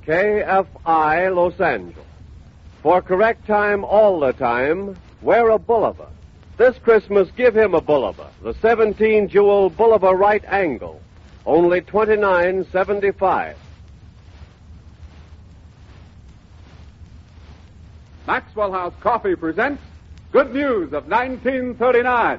KFI Los Angeles. For correct time all the time, wear a Bulova. This Christmas, give him a Bulova, the 17-jewel Bulova right angle, only $29.75. Maxwell House Coffee presents Good News of 1939.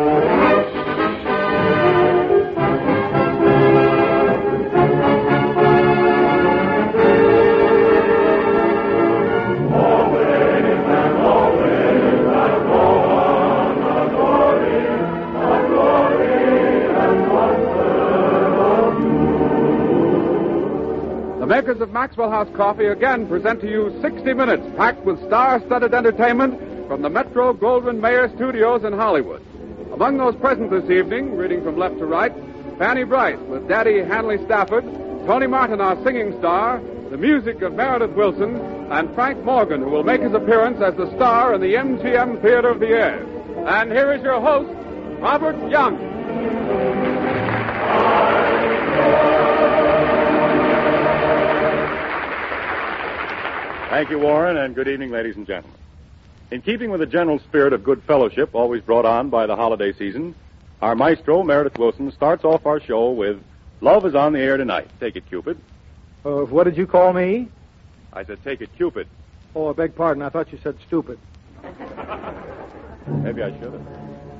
The makers of Maxwell House Coffee again present to you 60 Minutes packed with star-studded entertainment from the Metro-Goldwyn-Mayer Studios in Hollywood. Among those present this evening, reading from left to right, Fanny Bright with Daddy Hanley Stafford, Tony Martin, our singing star, the music of Meredith Wilson, and Frank Morgan, who will make his appearance as the star in the MGM Theater of the Air. And here is your host, Robert Young. Thank you, Warren, and good evening, ladies and gentlemen. In keeping with the general spirit of good fellowship always brought on by the holiday season, our maestro, Meredith Wilson, starts off our show with Love is on the Air Tonight. Take it, Cupid. What did you call me? I said, take it, Cupid. Oh, I beg pardon. I thought you said stupid. Maybe I should have.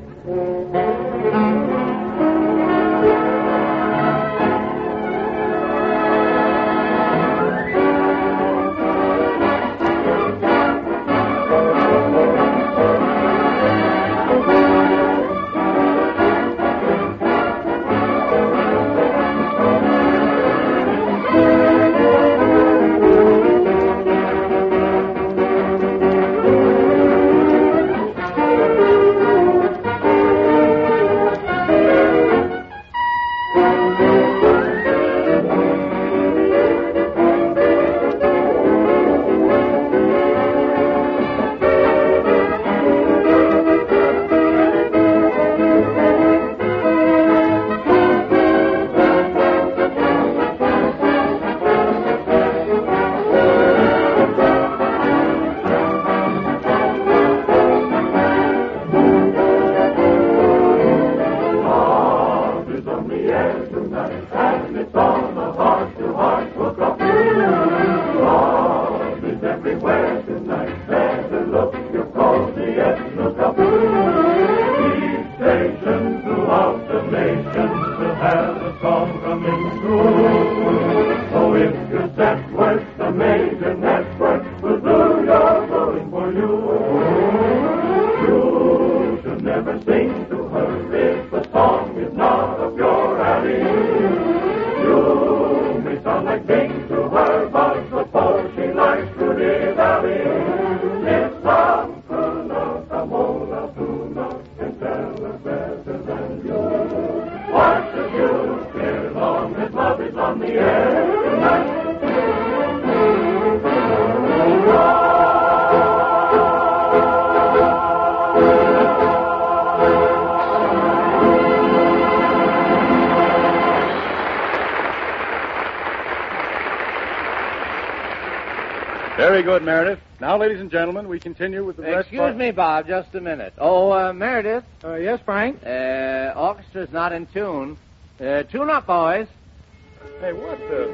Very good, Meredith. Now, ladies and gentlemen, we continue with the rest. Excuse me, Bob, just a minute. Oh, Meredith. Yes, Frank? Orchestra's not in tune. Tune up, boys. Hey, what the...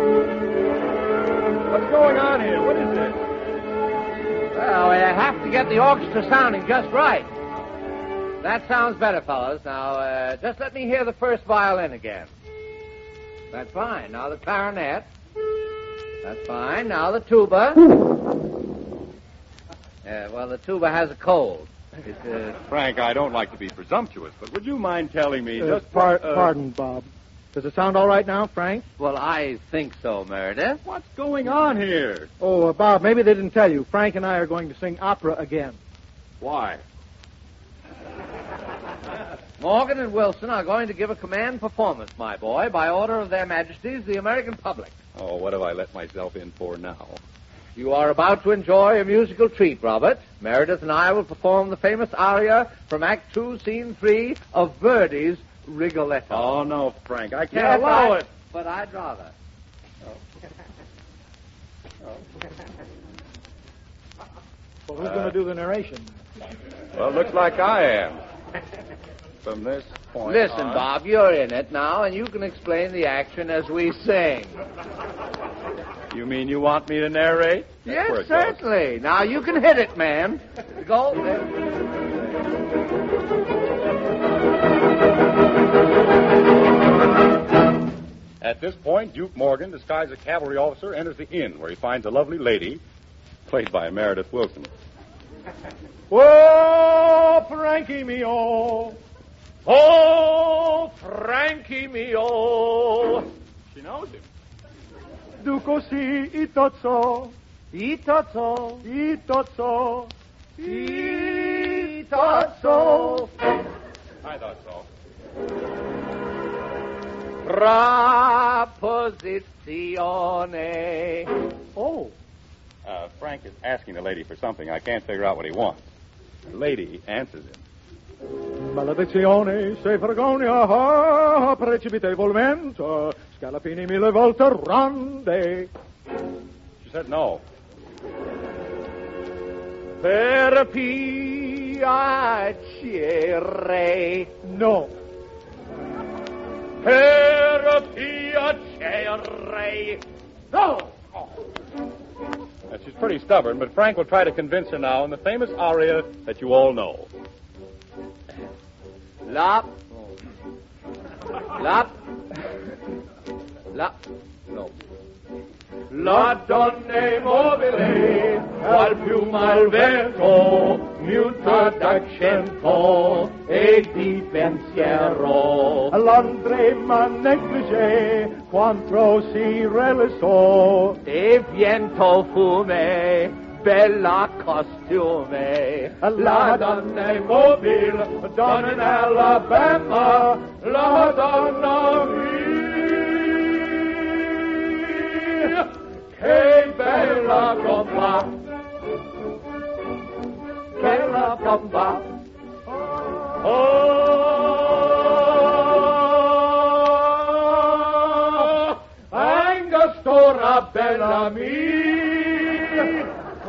What's going on here? What is this? Well, we have to get the orchestra sounding just right. That sounds better, fellas. Now, just let me hear the first violin again. That's fine. Now the clarinet. That's fine. Now the tuba. Well, the tuba has a cold. Frank, I don't like to be presumptuous, but would you mind telling me Pardon, Bob. Does it sound all right now, Frank? Well, I think so, Meredith. What's going on here? Oh, Bob, maybe they didn't tell you. Frank and I are going to sing opera again. Why? Morgan and Wilson are going to give a command performance, my boy, by order of their majesties, the American public. Oh, what have I let myself in for now? You are about to enjoy a musical treat, Robert. Meredith and I will perform the famous aria from Act 2, Scene 3 of Verdi's Rigoletto. Oh, no, Frank, I can't allow it. But I'd rather. Well, who's going to do the narration? Well, looks like I am. From this point Listen, on. Bob, you're in it now, and you can explain the action as we sing. You mean you want me to narrate? Yes, That's where it goes. certainly. Now, you can hit it, man. Go. At this point, Duke Morgan, disguised as a cavalry officer, enters the inn where he finds a lovely lady, played by Meredith Wilson. Oh, Frankie mio. Oh, Frankie mio. She knows him. Du così, itozzo. Itozzo. Itozzo. Itozzo. I thought so. Proposizione. Oh. Frank is asking the lady for something. I can't figure out what he wants. The lady answers him. Maledizione, se vergogna, precipitevolmente, scalapini mille volte rande. She said no. Per piacere. No. Per piacere. No. She's pretty stubborn, but Frank will try to convince her now in the famous aria that you all know. La. No. La donna mobile, qual piuma al vento, muta d'accento e di pensiero. L'andrema negligé, quanto si realizó. E viento fume, bella costume. La donna mobile, donna in Alabama, la donna mia. Che bella bomba! Bella bomba! Oh! Angostura bella mia!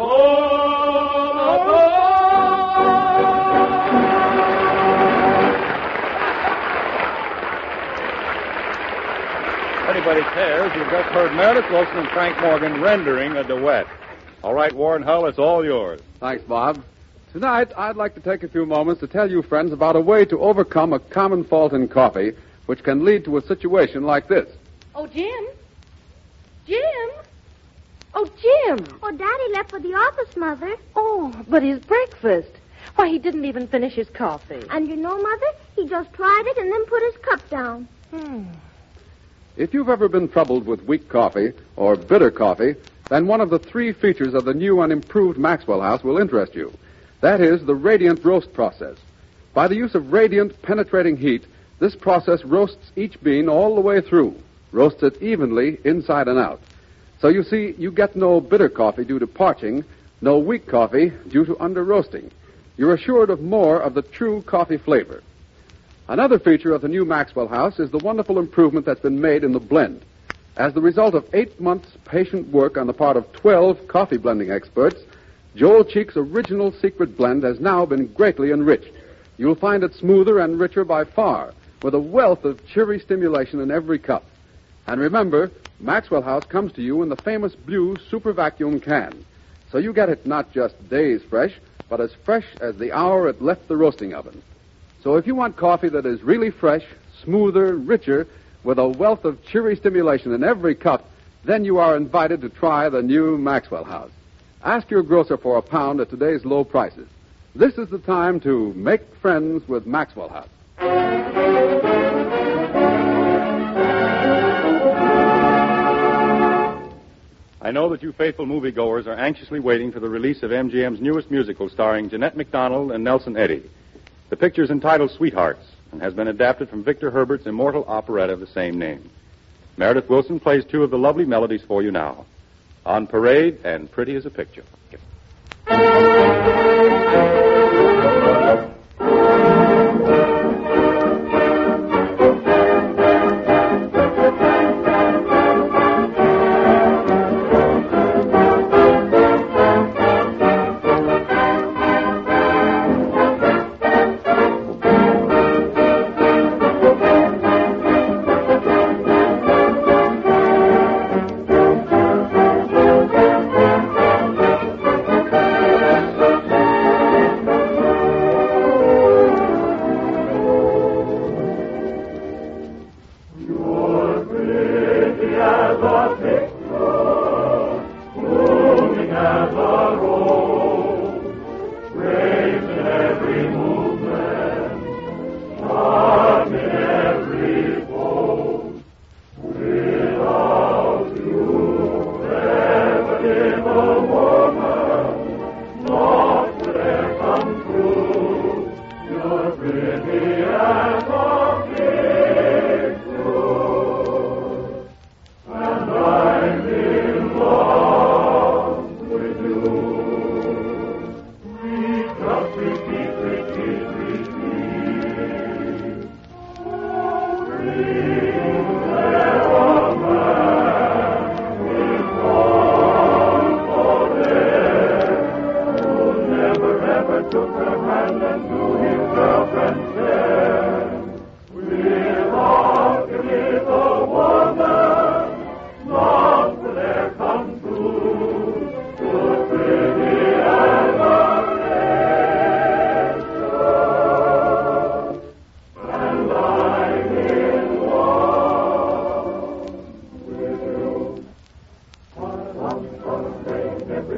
Anybody cares, you've just heard Meredith Wilson and Frank Morgan rendering a duet. All right, Warren Hull, it's all yours. Thanks, Bob. Tonight, I'd like to take a few moments to tell you, friends, about a way to overcome a common fault in coffee, which can lead to a situation like this. Oh, Jim? Jim? Oh, Jim! Oh, Daddy left for the office, Mother. Oh, but his breakfast. Why, he didn't even finish his coffee. And you know, Mother, he just tried it and then put his cup down. If you've ever been troubled with weak coffee or bitter coffee, then one of the three features of the new and improved Maxwell House will interest you. That is the radiant roast process. By the use of radiant, penetrating heat, this process roasts each bean all the way through, roasts it evenly inside and out. So you see, you get no bitter coffee due to parching, no weak coffee due to under-roasting. You're assured of more of the true coffee flavor. Another feature of the new Maxwell House is the wonderful improvement that's been made in the blend. As the result of 8 months' patient work on the part of 12 coffee blending experts, Joel Cheek's original secret blend has now been greatly enriched. You'll find it smoother and richer by far, with a wealth of cheery stimulation in every cup. And remember, Maxwell House comes to you in the famous blue super vacuum can. So you get it not just days fresh, but as fresh as the hour it left the roasting oven. So if you want coffee that is really fresh, smoother, richer, with a wealth of cheery stimulation in every cup, then you are invited to try the new Maxwell House. Ask your grocer for a pound at today's low prices. This is the time to make friends with Maxwell House. I know that you faithful moviegoers are anxiously waiting for the release of MGM's newest musical starring Jeanette MacDonald and Nelson Eddy. The picture is entitled Sweethearts and has been adapted from Victor Herbert's immortal operetta of the same name. Meredith Wilson plays two of the lovely melodies for you now. On Parade and Pretty as a Picture.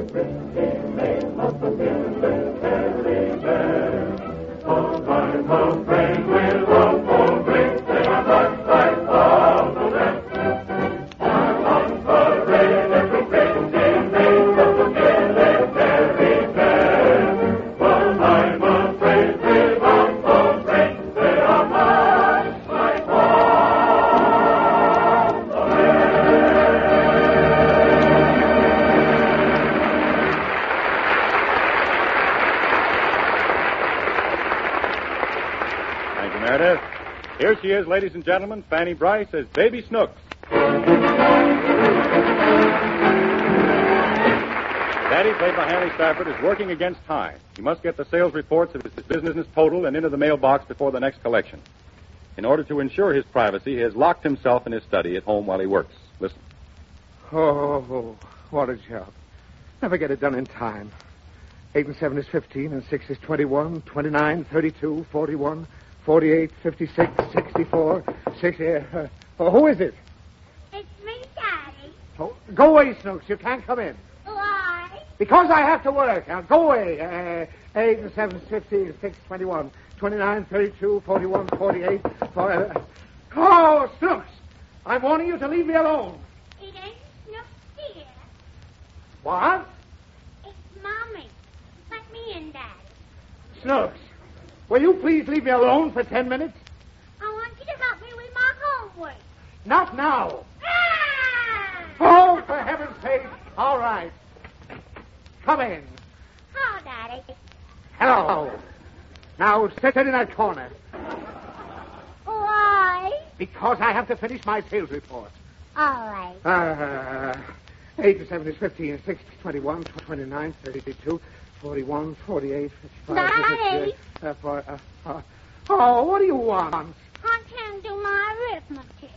Meredith. Here she is, ladies and gentlemen, Fanny Bryce as Baby Snooks. Daddy, played by Hanley Stafford, is working against time. He must get the sales reports of his business total and into the mailbox before the next collection. In order to ensure his privacy, he has locked himself in his study at home while he works. Listen. Oh, what a job. Never get it done in time. 8 and 7 is 15, and 6 is 21, 29, 32, 41, 48, 56, 64, 60. Who is it? It's me, Daddy. Oh, go away, Snooks. You can't come in. Why? Because I have to work. Now, go away. 8 and 7 is 15, 6, 21, 29, 32, 41, 48. Oh, Snooks. I'm warning you to leave me alone. It ain't Snooks here. What? It's Mommy. Let me in, Daddy. Snooks, will you please leave me alone for 10 minutes? I want you to help me with my homework. Not now. Ah! Oh, for heaven's sake. All right. Come in. Oh, Daddy. Hello. Now, sit in that corner. Why? Because I have to finish my sales report. All right. 8 and 7 is 15, 6 is 21, 29, 32, 41, 48, 55, Daddy. 56, what do you want? I can't do my arithmetic.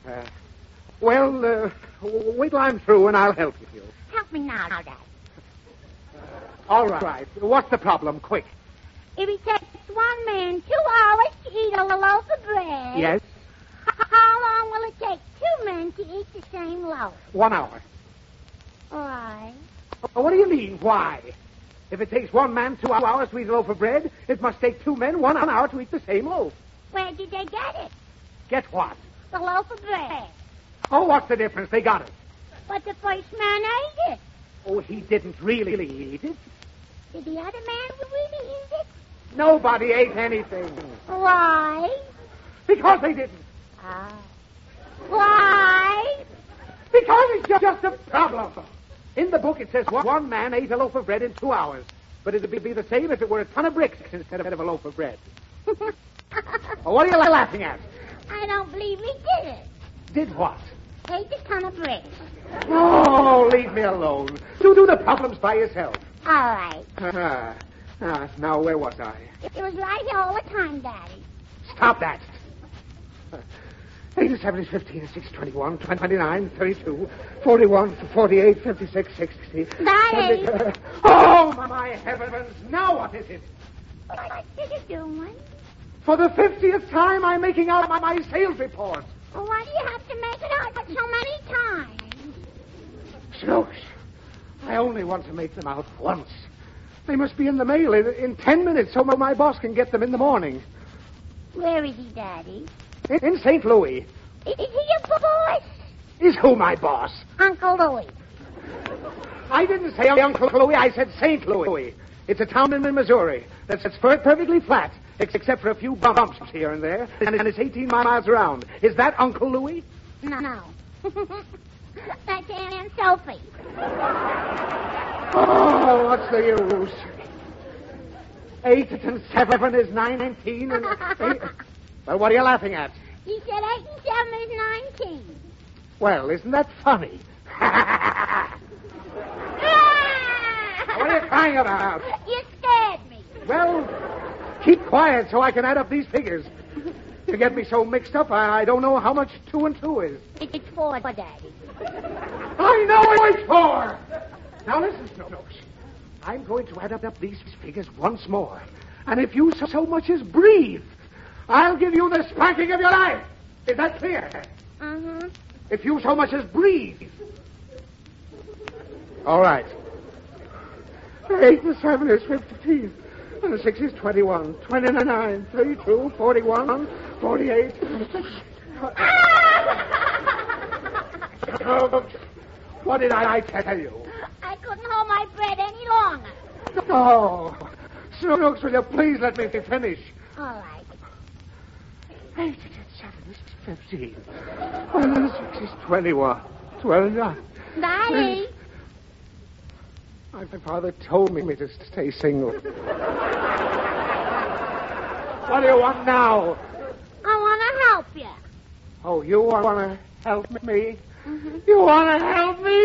Wait till I'm through and I'll help you. Help me now, Daddy. All right. What's the problem? Quick. If it takes one man 2 hours to eat a loaf of bread... Yes? How long will it take 2 men to eat the same loaf? 1 hour. Why? What do you mean, why? If it takes one man 2 hours to eat a loaf of bread, it must take 2 men 1 hour to eat the same loaf. Where did they get it? Get what? The loaf of bread. Oh, what's the difference? They got it. But the first man ate it. Oh, he didn't really eat it. Did the other man really eat it? Nobody ate anything. Why? Because they didn't. Ah. Why? Because it's just a problem. In the book, it says one man ate a loaf of bread in 2 hours. But it'd be the same if it were a ton of bricks instead of a loaf of bread. What are you laughing at? I don't believe he did it. Did what? Ate a ton of bricks. Oh, leave me alone. Do the problems by yourself. All right. Now, where was I? It was right here all the time, Daddy. Stop that. 8 and 7 is 15, 6, 21, 29, 32, 41, 48, 56, 60. Daddy! Oh, my heavens. Now what is it? What are you doing? For the 50th time, I'm making out my sales report. Well, why do you have to make it out so many times? Snooks, I only want to make them out once. They must be in the mail in 10 minutes so my boss can get them in the morning. Where is he, Daddy? In St. Louis. Is he your boss? Is who my boss? Uncle Louis. I didn't say Uncle Louis, I said St. Louis. It's a town in Missouri that's perfectly flat, except for a few bumps here and there, and it's 18 miles around. Is that Uncle Louis? No. That's Aunt Sophie. Oh, what's the use? 8 and 7 is 19, and 8... Well, what are you laughing at? He said 8 and 7 is 19. Well, isn't that funny? What are you crying about? You scared me. Well, keep quiet so I can add up these figures. You get me so mixed up, I don't know how much 2 and 2 is. It's 4, Daddy. I know it's 4. Now listen, Snooks. I'm going to add up these figures once more. And if you so much as breathe, I'll give you the spanking of your life. Is that clear? Uh-huh. If you so much as breathe. All right. 8 and 7 is 15. And 6 is 21. 29, 32, 41, 48. What did I tell you? I couldn't hold my breath any longer. Oh, Snooks, will you please let me finish? All right. 8 and 7 is 15. And 6 is 21. 29. Daddy. My father told me to stay single. What do you want now? I want to help you. Oh, you want to help me? Mm-hmm. You want to help me?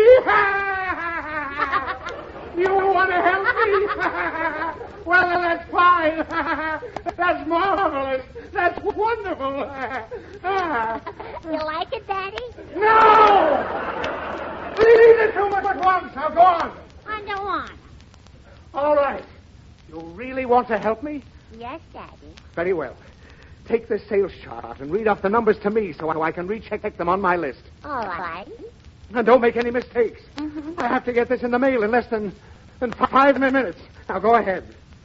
You want to help me? Well, that's fine. That's marvelous. That's wonderful. You like it, Daddy? No! Leave the two at once. Now go on. I don't want. All right. You really want to help me? Yes, Daddy. Very well. Take this sales chart and read off the numbers to me so I can recheck them on my list. All right. And don't make any mistakes. Mm-hmm. I have to get this in the mail in less than 5 minutes. Now go ahead.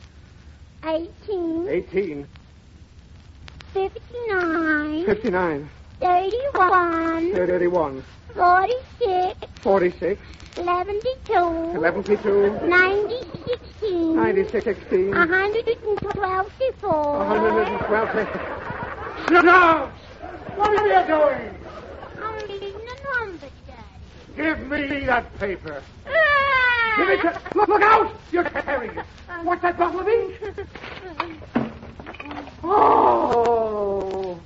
18. 18. 59. 59. 31. 31. 46. 46. 72. 11. 90. 16. 96. 16. 112. 4. 112. No! What are you doing? I'm reading the numbers, Daddy. Give me that paper. Ah! Give it to... Look out! You're tearing it. What's that bottle of ink? Oh!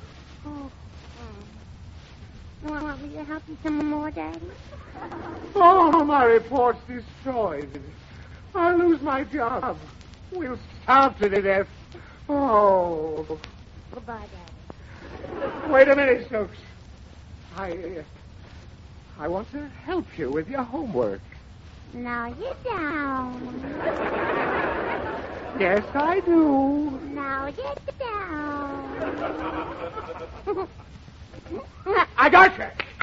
Want me to help you some more, Daddy? Oh, my report's destroyed. I'll lose my job. We'll starve to death. Oh. Goodbye, Daddy. Wait a minute, Stokes. I want to help you with your homework. Now you're down. Yes, I do. Now you're down. I got you.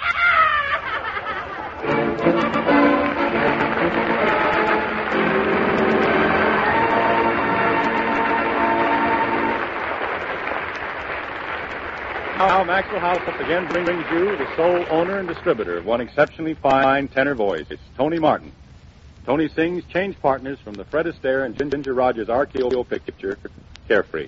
Now, Maxwell House again brings you the sole owner and distributor of one exceptionally fine tenor voice. It's Tony Martin. Tony sings Change Partners from the Fred Astaire and Ginger Rogers RKO picture, Carefree.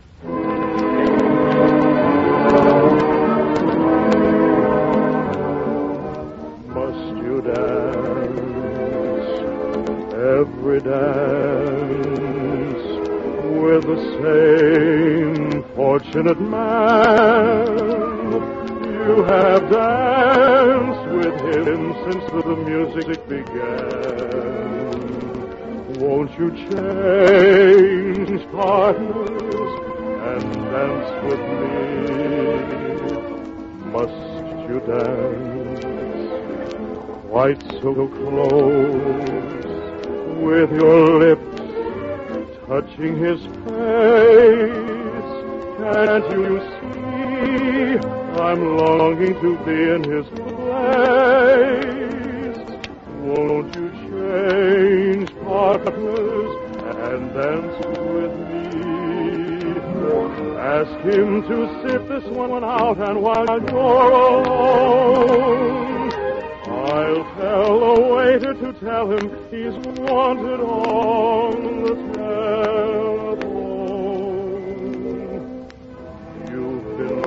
Must you dance every dance with the same fortunate man? You have danced with him since the music began. Won't you change partners and dance with me? Must you dance quite so close, with your lips touching his face? Can't you see I'm longing to be in his place? Won't you change partners and dance with me? Ask him to sit this one out, and while you're alone, I'll tell the waiter to tell him he's wanted on the telephone. You've been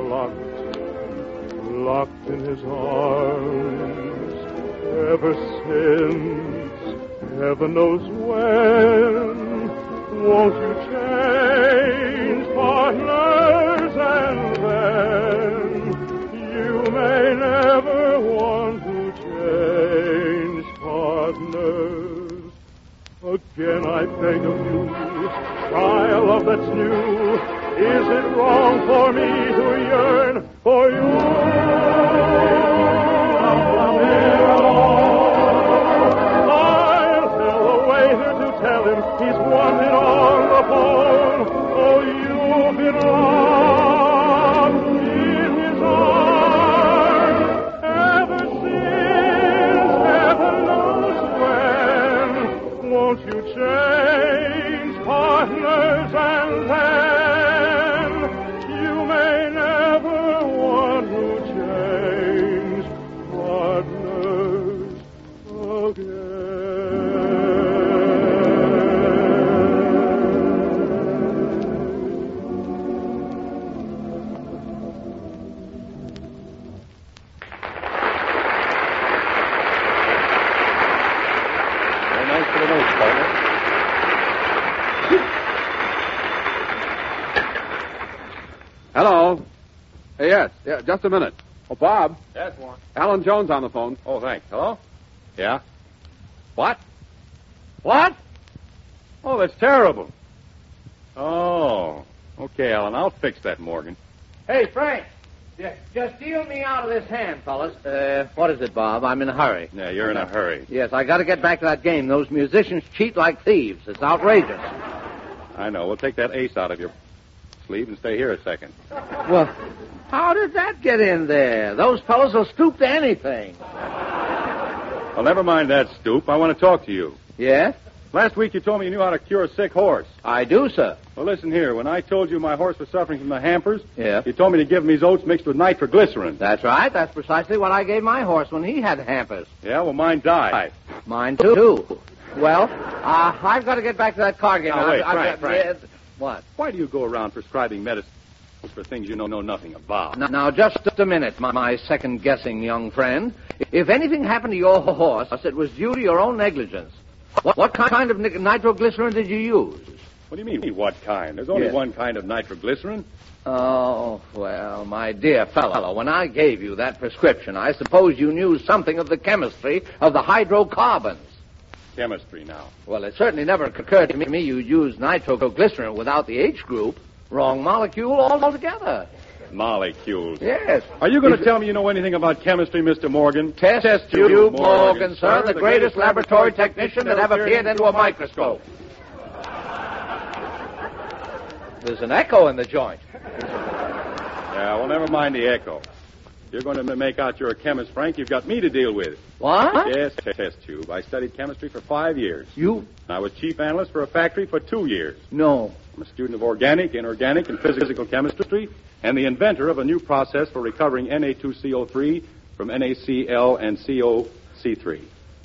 locked in his arms ever since, heaven knows when. Won't you change partners, and then you may never want to change partners. Again I beg of you, try a love that's new. Is it wrong for me to yearn for you? I'll tell the waiter to tell him he's wanted on the phone. Oh, you've been locked in his arms ever since heaven knows when. Won't you Hello. Yes, just a minute. Oh, Bob. Yes, Warren. Alan Jones on the phone. Oh, thanks. Hello? Yeah? What? What? Oh, that's terrible. Oh. Okay, Alan, I'll fix that, Morgan. Hey, Frank. Just deal me out of this hand, fellas. What is it, Bob? I'm in a hurry. Yeah, you're in a hurry. Yes, I got to get back to that game. Those musicians cheat like thieves. It's outrageous. I know. We'll take that ace out of your sleeve and stay here a second. Well, how did that get in there? Those fellows will stoop to anything. Well, never mind that, Stoop. I want to talk to you. Yes? Last week you told me you knew how to cure a sick horse. I do, sir. Well, listen here. When I told you my horse was suffering from the hampers, Yeah. you told me to give him his oats mixed with nitroglycerin. That's right. That's precisely what I gave my horse when he had hampers. Yeah, well, mine died. Mine, too. Well, I've got to get back to that card game. Now, wait, I've Frank. What? Why do you go around prescribing medicine for things you know nothing about? Now, just a minute, my second-guessing young friend. If anything happened to your horse, it was due to your own negligence. What kind of nitroglycerin did you use? What do you mean, what kind? There's only Yes. one kind of nitroglycerin. Oh, well, my dear fellow, when I gave you that prescription, I suppose you knew something of the chemistry of the hydrocarbons. Chemistry now. Well, it certainly never occurred to me you'd use nitroglycerin without the H group. Wrong molecule altogether. Molecules. Yes. Are you going to tell me you know anything about chemistry, Mr. Morgan? Test tube, Morgan, sir, the greatest laboratory technician that ever peered into a microscope. There's an echo in the joint. Yeah, well, never mind the echo. You're going to make out you're a chemist, Frank. You've got me to deal with. What? Yes, test tube. I studied chemistry for 5 years. You? I was chief analyst for a factory for 2 years. No. I'm a student of organic, inorganic, and physical chemistry, and the inventor of a new process for recovering Na2CO3 from NaCl and COC3.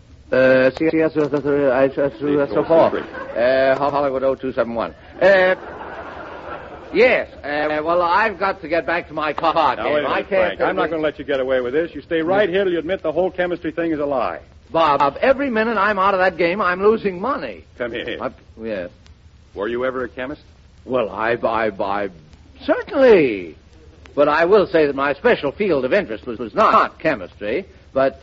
Hollywood 0271. Yes. Well, I've got to get back to my card Now, game. wait a I minute, can't. Frank. I'm not going to let you get away with this. You stay right here till you admit the whole chemistry thing is a lie. Bob, every minute I'm out of that game, I'm losing money. Come here. Yes. Were you ever a chemist? Well, I certainly. But I will say that my special field of interest was not chemistry, but,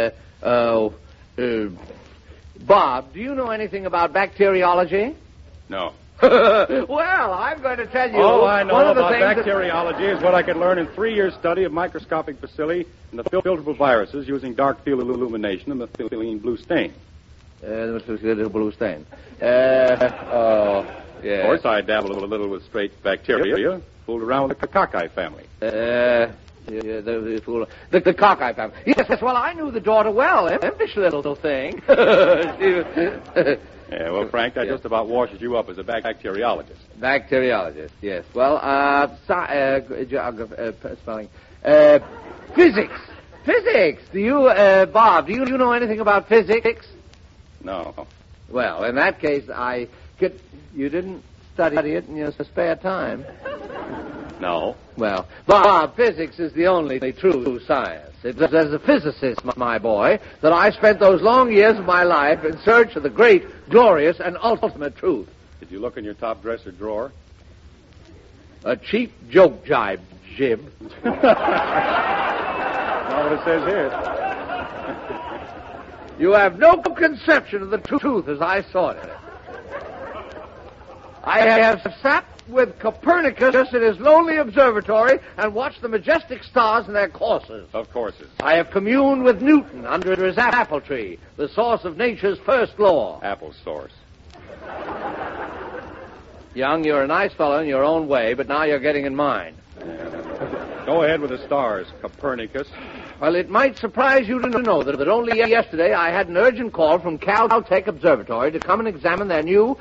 Bob, do you know anything about bacteriology? No. Well, I'm going to tell you. All I know one of the about things bacteriology is what I could learn in 3 years' study of microscopic bacilli and the filterable viruses using dark field illumination and methylene blue stain. Blue stain. Yeah. Of course, I dabbled a little with straight bacteria, fooled around with the cocci family. The cockeye family. Yes, well, I knew the daughter well. Impish little thing. Yeah, well, Frank, that just about washes you up as a bacteriologist. Bacteriologist, yes. Well, spelling. Physics. Physics. Do you, Bob, do you know anything about physics? No. Well, in that case, you didn't study it in your spare time. No. Well, Bob, physics is the only true science. It was as a physicist, my boy, that I spent those long years of my life in search of the great, glorious, and ultimate truth. Did you look in your top dresser drawer? A cheap joke jibe, Jib. Not what it says here. You have no conception of the truth as I saw it. I have sat with Copernicus in his lonely observatory and watched the majestic stars in their courses. Of courses. I have communed with Newton under his apple tree, the source of nature's first law. Apple source. Young, you're a nice fellow in your own way, but now you're getting in mine. Go ahead with the stars, Copernicus. Well, it might surprise you to know that only yesterday I had an urgent call from Caltech Observatory to come and examine their new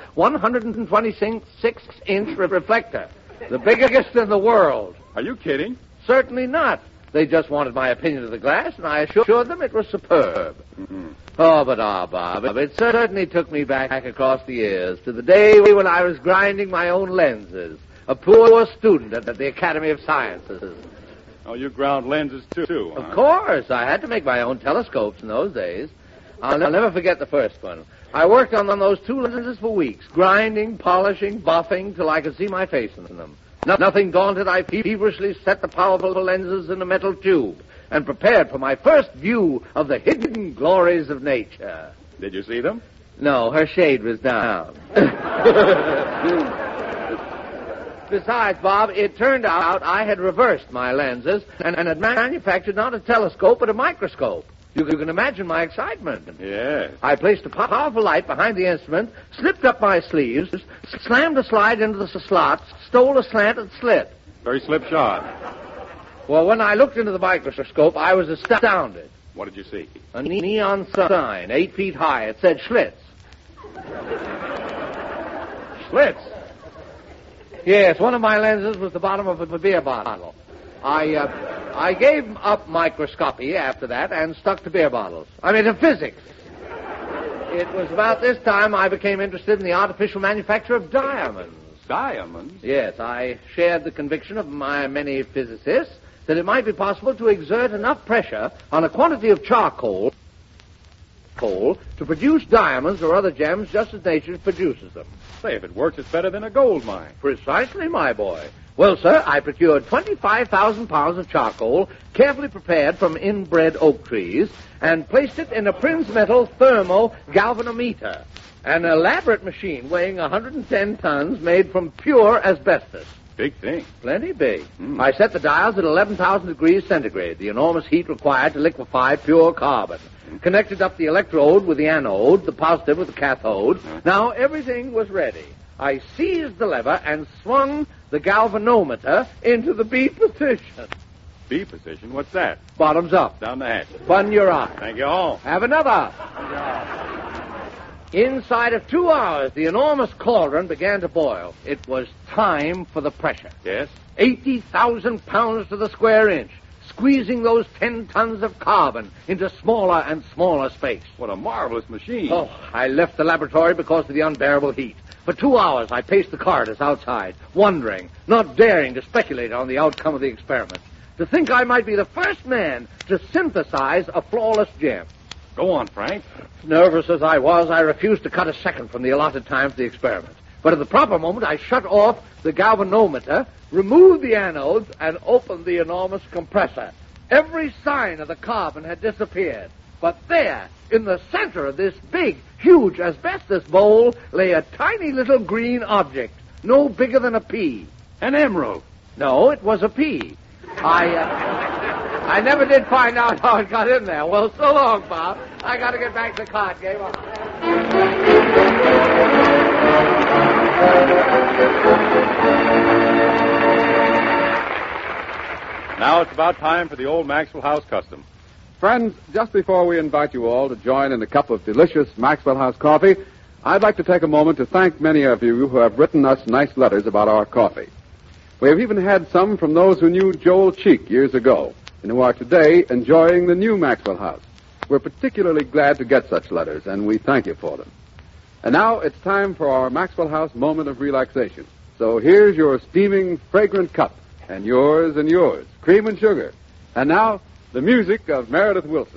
126-inch reflector, the biggest in the world. Are you kidding? Certainly not. They just wanted my opinion of the glass, and I assured them it was superb. Mm-hmm. Oh, but Bob, it certainly took me back across the years to the day when I was grinding my own lenses, a poor student at the Academy of Sciences. Oh, you ground lenses, too, huh? Of course. I had to make my own telescopes in those days. I'll never forget the first one. I worked on those 2 lenses for weeks, grinding, polishing, buffing, till I could see my face in them. Nothing daunted, I feverishly set the powerful lenses in a metal tube and prepared for my first view of the hidden glories of nature. Did you see them? No, her shade was down. Besides, Bob, it turned out I had reversed my lenses and had manufactured not a telescope but a microscope. You can imagine my excitement. Yes. I placed a powerful light behind the instrument, slipped up my sleeves, slammed a slide into the slots, stole a slanted slit. Very slipshod. Well, when I looked into the microscope, I was astounded. What did you see? A neon sign, 8 feet high. It said Schlitz. Schlitz? Yes, one of my lenses was the bottom of a beer bottle. I gave up microscopy after that and stuck to beer bottles. To physics. It was about this time I became interested in the artificial manufacture of diamonds. Diamonds? Yes, I shared the conviction of my many physicists that it might be possible to exert enough pressure on a quantity of charcoal to produce diamonds or other gems just as nature produces them. Say, if it works, it's better than a gold mine. Precisely, my boy. Well, sir, I procured 25,000 pounds of charcoal, carefully prepared from inbred oak trees, and placed it in a Prince Metal thermo galvanometer, an elaborate machine weighing 110 tons made from pure asbestos. Big thing. Plenty big. I set the dials at 11,000 degrees centigrade, the enormous heat required to liquefy pure carbon. Connected up the electrode with the anode, the positive with the cathode. Now everything was ready. I seized the lever and swung the galvanometer into the B position. B position? What's that? Bottoms up. Down the hatch. Bun your eye. Thank you all. Have another. Inside of 2 hours, the enormous cauldron began to boil. It was time for the pressure. Yes? 80,000 pounds to the square inch, squeezing those 10 tons of carbon into smaller and smaller space. What a marvelous machine. Oh, I left the laboratory because of the unbearable heat. For 2 hours, I paced the corridors outside, wondering, not daring to speculate on the outcome of the experiment. To think I might be the first man to synthesize a flawless gem. Go on, Frank. Nervous as I was, I refused to cut a second from the allotted time for the experiment. But at the proper moment, I shut off the galvanometer, removed the anodes, and opened the enormous compressor. Every sign of the carbon had disappeared. But there, in the center of this big, huge asbestos bowl, lay a tiny little green object, no bigger than a pea. An emerald. No, it was a pea. I never did find out how it got in there. Well, so long, Bob. I got to get back to the card game. Now it's about time for the old Maxwell House custom. Friends, just before we invite you all to join in a cup of delicious Maxwell House coffee, I'd like to take a moment to thank many of you who have written us nice letters about our coffee. We have even had some from those who knew Joel Cheek years ago and who are today enjoying the new Maxwell House. We're particularly glad to get such letters, and we thank you for them. And now it's time for our Maxwell House moment of relaxation. So here's your steaming, fragrant cup, and yours, cream and sugar. And now, the music of Meredith Wilson.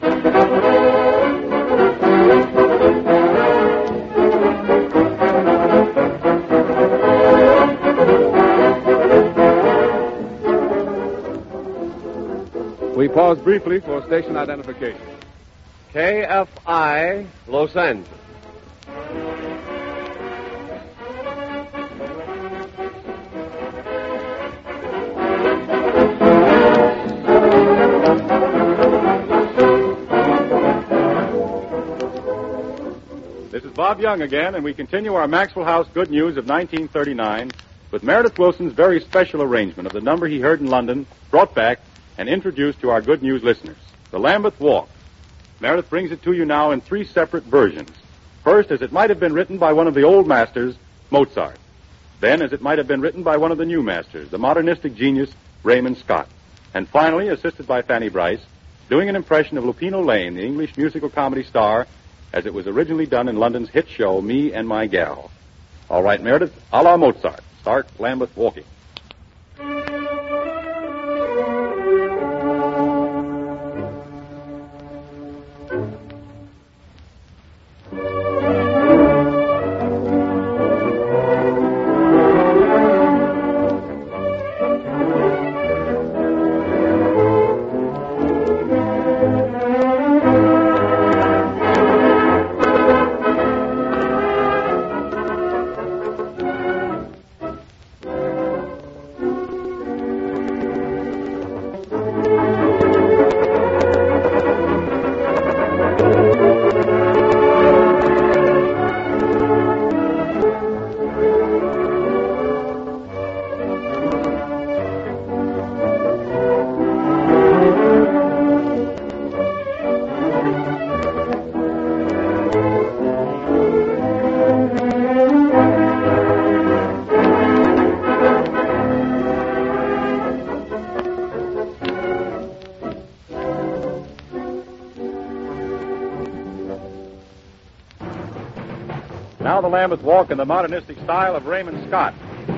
We pause briefly for station identification. KFI, Los Angeles. This is Bob Young again, and we continue our Maxwell House Good News of 1939 with Meredith Wilson's very special arrangement of the number he heard in London, brought back, and introduced to our Good News listeners, the Lambeth Walk. Meredith brings it to you now in 3 separate versions. First, as it might have been written by one of the old masters, Mozart. Then, as it might have been written by one of the new masters, the modernistic genius, Raymond Scott. And finally, assisted by Fanny Brice, doing an impression of Lupino Lane, the English musical comedy star, as it was originally done in London's hit show, Me and My Gal. All right, Meredith, a la Mozart. Start Lambeth walking. Now the Lambeth Walk in the modernistic style of Raymond Scott.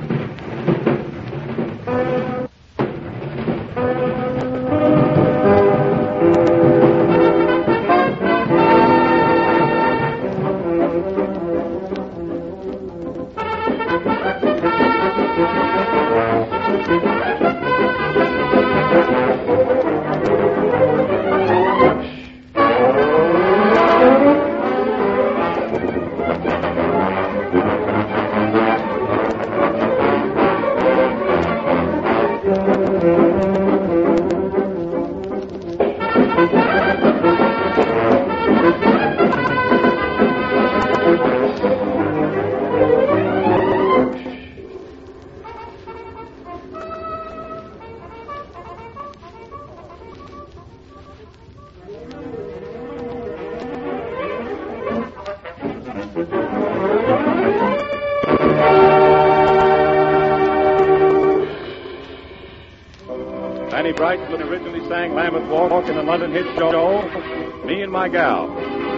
Fanny Brice originally sang Lambeth Walk in the London hit show, Me and My Gal.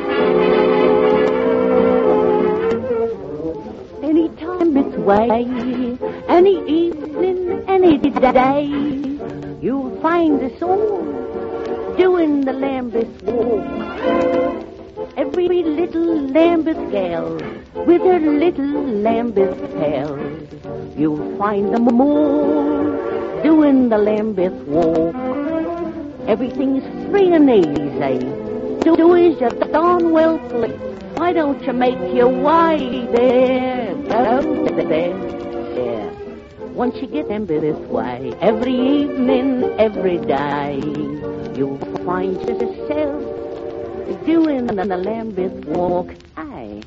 Any time it's way, any evening, any day, you'll find us all doing the Lambeth Walk. Every little Lambeth gal with her little Lambeth pal, you'll find them all doing the Lambeth Walk. Everything's free and easy. Do as you darn well please. Why don't you make your way there? Go there. Yeah. Once you get them this way, every evening, every day, you'll find yourself doing the Lambeth Walk. Aye.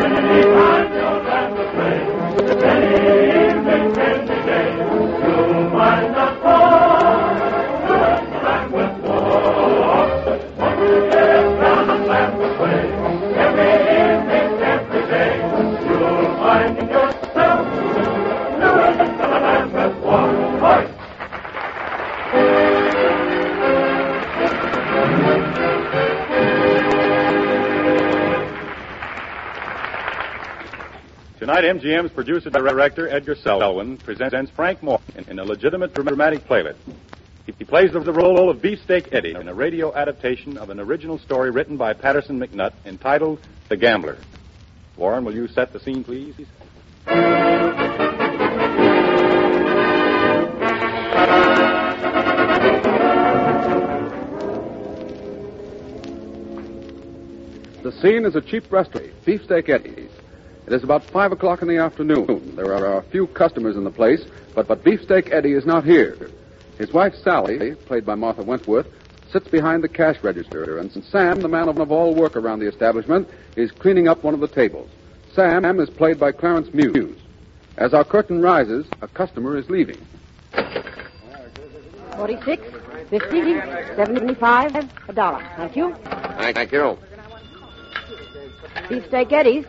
Tonight, MGM's producer-director, Edgar Selwyn, presents Frank Morgan in a legitimate dramatic playlet. He plays the role of Beefsteak Eddie in a radio adaptation of an original story written by Patterson McNutt entitled The Gambler. Warren, will you set the scene, please? The scene is a cheap restaurant, Beefsteak Eddie's. It is about 5 o'clock in the afternoon. There are a few customers in the place, but Beefsteak Eddie is not here. His wife, Sally, played by Martha Wentworth, sits behind the cash register, and Sam, the man of all work around the establishment, is cleaning up one of the tables. Sam is played by Clarence Muse. As our curtain rises, a customer is leaving. 46, 50, 75, $1. Thank you. Thank you. Beefsteak Eddie's.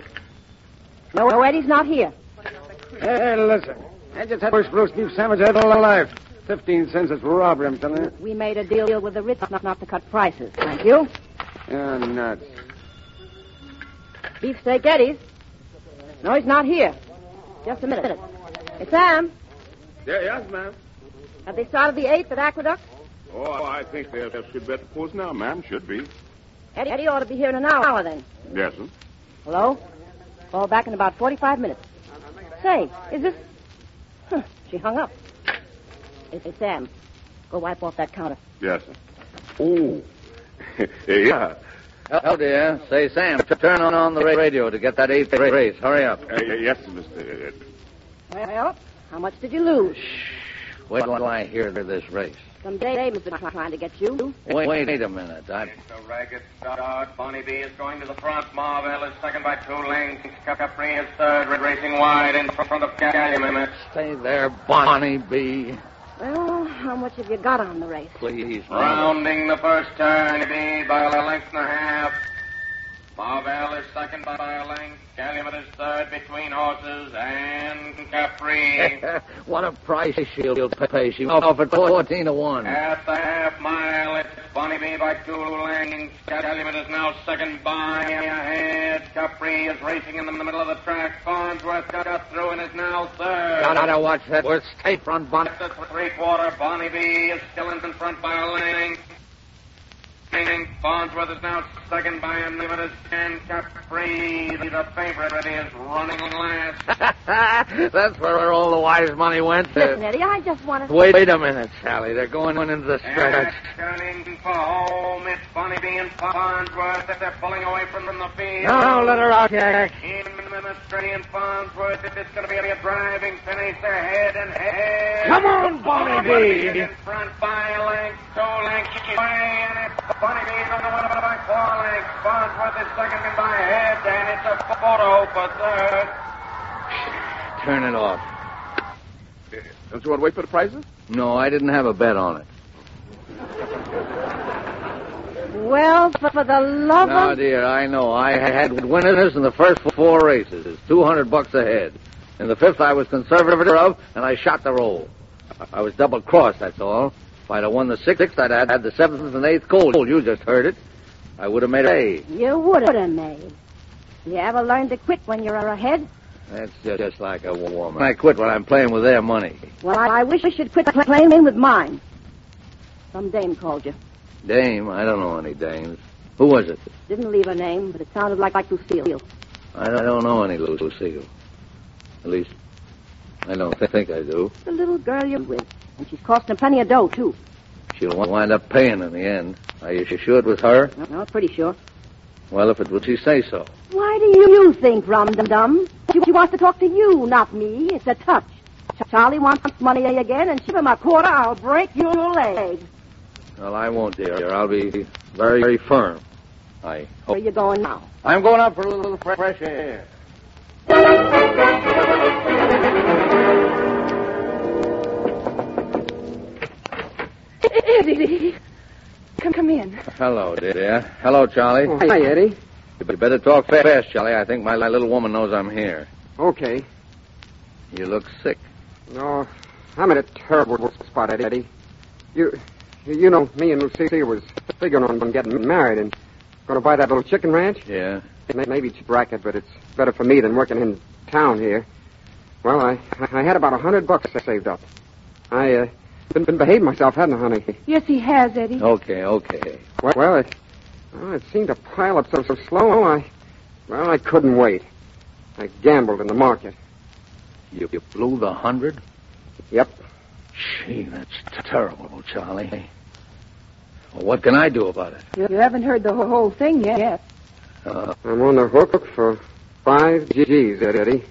No, Eddie's not here. Hey, listen. I just had the worst roast beef sandwich I ever had in my life. 15 cents is robbery, I'm telling you. We made a deal with the rich not to cut prices. Thank you. Yeah, nuts. Beefsteak Eddie's. No, he's not here. Just a minute. Hey, Sam, Yes, ma'am. have they started the 8th at Aqueduct? Oh, I think they should be at the post now, ma'am. Should be. Eddie ought to be here in an hour, then. Yes, sir. Hello? Call back in about 45 minutes. Say, is this... Huh, she hung up. Hey, Sam, go wipe off that counter. Yes, sir. Oh. Yeah. Oh, dear. Say, Sam, turn on the radio to get that 8th race. Hurry up. Yes, Mr. Well, how much did you lose? Wait till I hear this race. Some Dave's been trying to get you. Wait a minute. It's a ragged start. Bonnie B is going to the front. Marvell is second by 2 lengths. Capri is third, racing wide in front of Calumet. Stay there, Bonnie B. Well, how much have you got on the race? Please. Rounding the first turn, B by a length and a half. Marvell is second by a length. Calumet is third between horses and Capri. What a price she'll pay. She offered 14 to 1. At the half mile, it's Bonnie B by 2 lengths. Calumet is now second by ahead. Capri is racing in the middle of the track. Farnsworth got through and is now third. Gotta watch that. We're stay front, Bonnie. At the 3/4, Bonnie B is still in front by a length. Farnsworth is now second by a limited 10. Capri, the favorite, is running last. That's where all the wise money went. Listen, Eddie, I just want to... Wait a minute, Sally. They're going into the stretch. Turning for home, it's Bonnie B and Farnsworth. They're pulling away from the field. No, let her out, Jack. In Ministry and Farnsworth, it's going to be a driving finish. They're head and head. Come on, Bonnie B. In front by a length, 2 lengths away, and it's Bonnie B is on the win by 4 lengths. Farnsworth is second by head, and it's a photo for third. Turn it off. Don't you want to wait for the prices? No, I didn't have a bet on it. Well, for the love No, of... dear, I know. I had winners in the first 4 races. It's $200 ahead. In the 5th, I was conservative of, and I shot the roll. I was double-crossed, that's all. If I'd have won the 6th, I'd have had the 7th and 8th cold. You just heard it. I would have made a. You would have made. You ever learn to quit when you're ahead? That's just like a woman. I quit when I'm playing with their money. Well, I wish you'd quit playing with mine. Some dame called you. Dame? I don't know any dames. Who was it? Didn't leave a name, but it sounded like Lucille. I don't know any Lucille. At least, I don't think I do. The little girl you're with. And she's costing plenty of dough, too. She'll wind up paying in the end. Are you sure it was her? No, pretty sure. Well, if it would she say so? Why do you think, Rum-Dum-Dum? She wants to talk to you, not me. It's a touch. Charlie wants money again, and give him a quarter, I'll break your leg. Well, I won't, dear. I'll be very, very firm. I hope. Where are you going now? I'm going up for a little fresh air. Eddie, come in. Hello, dear. Hello, Charlie. Oh, hi, Eddie. You better talk fast, Charlie. I think my little woman knows I'm here. Okay. You look sick. No, I'm in a terrible spot, Eddie. You know, me and Lucille was figuring on getting married and going to buy that little chicken ranch. Yeah. Maybe it's bracket, but it's better for me than working in town here. Well, I had about $100 saved up. I been behaving myself, hadn't I, honey? Yes, he has, Eddie. Okay. Well, it seemed to pile up so slow. I couldn't wait. I gambled in the market. You blew the 100? Yep. Gee, that's terrible, Charlie. Well, what can I do about it? You haven't heard the whole thing yet. I'm on the hook for 5 G's, Eddie.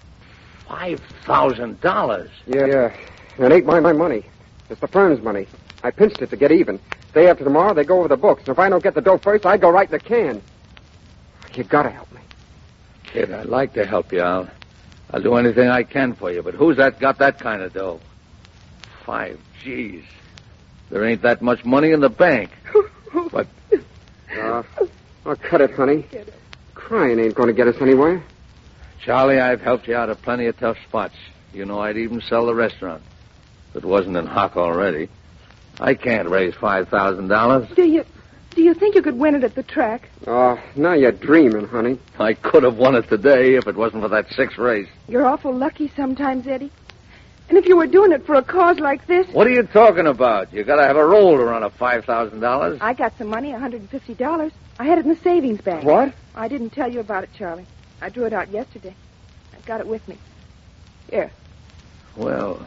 $5,000? Yeah. It ain't my money. It's the firm's money. I pinched it to get even. Day after tomorrow, they go over the books. And if I don't get the dough first, I go right in the can. You gotta help me. Kid, I'd like to help you out. I'll do anything I can for you, but who's got that kind of dough? 5 G's. There ain't that much money in the bank. But... Oh, cut it, honey. Crying ain't going to get us anywhere. Charlie, I've helped you out of plenty of tough spots. You know, I'd even sell the restaurant. If it wasn't in hock already. I can't raise $5,000. Do you think you could win it at the track? Oh, now you're dreaming, honey. I could have won it today if it wasn't for that 6th race. You're awful lucky sometimes, Eddie. And if you were doing it for a cause like this... What are you talking about? You gotta have a roll to run a $5,000. I got some money, $150. I had it in the savings bank. What? I didn't tell you about it, Charlie. I drew it out yesterday. I've got it with me. Here. Well,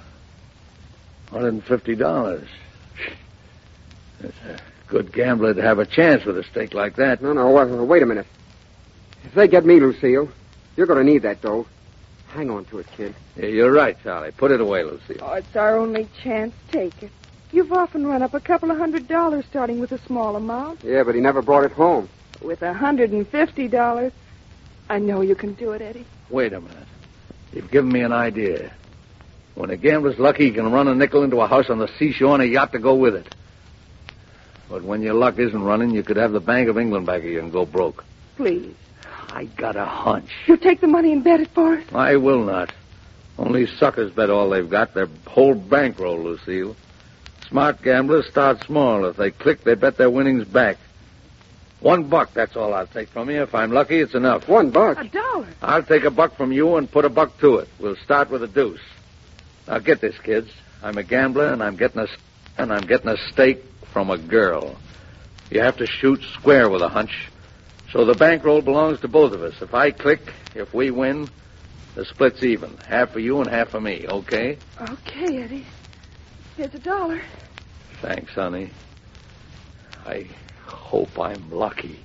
$150. It's a good gambler to have a chance with a stake like that. No, wait a minute. If they get me, Lucille, you're going to need that dough. Hang on to it, kid. Yeah, you're right, Charlie. Put it away, Lucille. Oh, it's our only chance. Take it. You've often run up a couple of $100 starting with a small amount. Yeah, but he never brought it home. With $150, I know you can do it, Eddie. Wait a minute. You've given me an idea. When a gambler's lucky, he can run a nickel into a house on the seashore and a yacht to go with it. But when your luck isn't running, you could have the Bank of England back of you and go broke. Please. I got a hunch. You'll take the money and bet it for us? I will not. Only suckers bet all they've got, their whole bankroll, Lucille. Smart gamblers start small. If they click, they bet their winnings back. $1, that's all I'll take from you. If I'm lucky, it's enough. $1? $1. I'll take $1 from you and put $1 to it. We'll start with a deuce. Now get this, kids. I'm a gambler, and I'm getting a stake from a girl. You have to shoot square with a hunch. So the bankroll belongs to both of us. If I click, if we win, the split's even. Half for you and half for me, okay? Okay, Eddie. Here's $1. Thanks, honey. I hope I'm lucky.